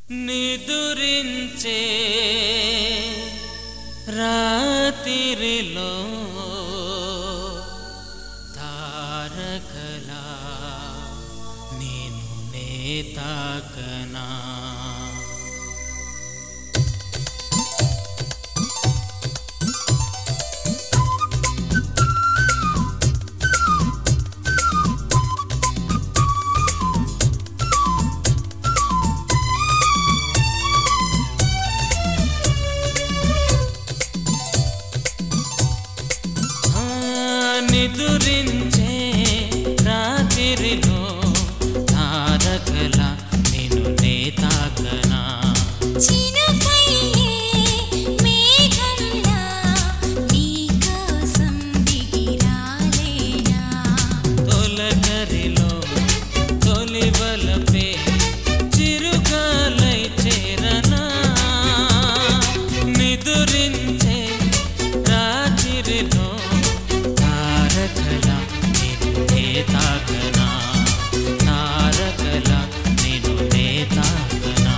నిదురించే రాత్రిలో తారకలా నేను తాకనా నిదురించే రాత్రిలో తారకలా నేను తాకనా చినుకయ్యే మేఘంలా నీకోసం దిగిరాలేనా తొలకరిలో తొలివలపే చిరుగాలై చేరనా నిదురించే రాత్రిలో తారకలా నేను తాకనా తారకలా నేను తాకనా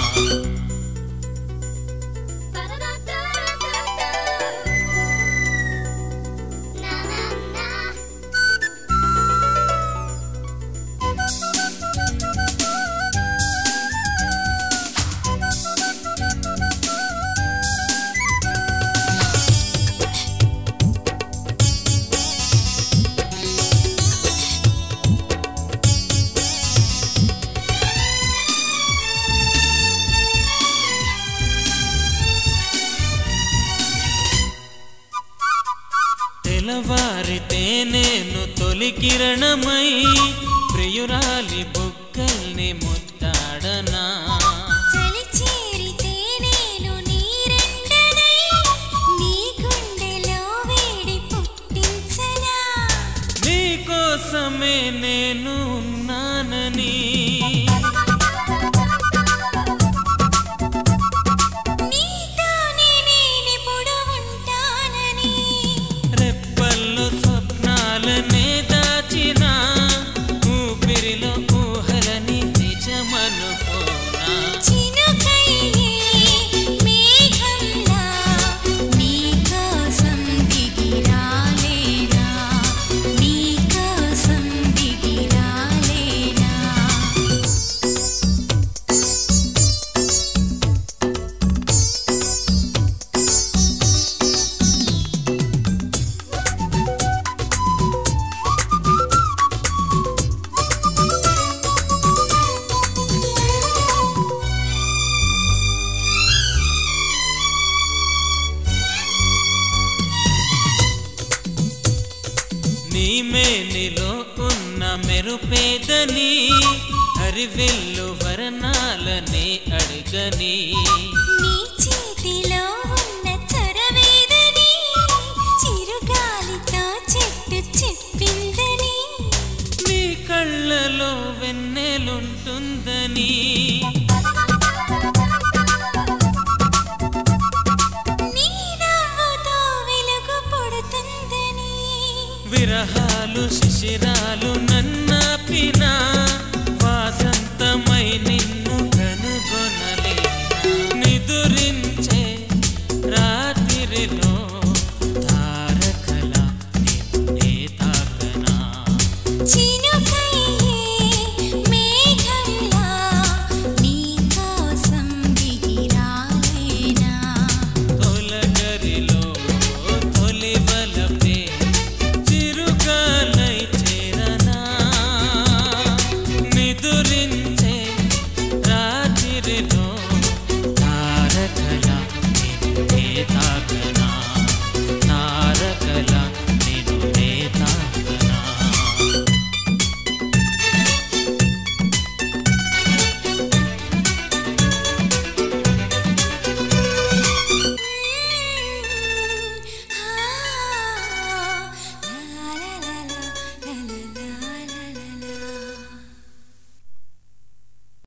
తెల్లవారితే నేను తొలి కిరణమై ప్రియురాలి బుగ్గల్ని ముద్దాడనా చలి చేరితే నేను నీరెండనై నీ గుండెలో వేడి పుట్టించనా నీకోసమే నేను ఉన్నానని నీతోనే నేనెప్పుడు ఉంటానని రెప్పల్లో స్వప్నాలనే దాచిన ఊపిరిలో ఊహలని నిజమనుకోనా చినుకయ్యే మేఘంలా నీకోసం దిగిరాలేనా నీకోసం దిగిరాలేనా నీ మేనిలో ఉన్న మెరుపేదని హరివిల్లు వర్ణాలనే అడగని నీ చేతిలో ఉన్న చొరవేదని చిరుగాలితో చెట్టు చెప్పిందని నీ కళ్ళలో వెన్నెలుంటుందని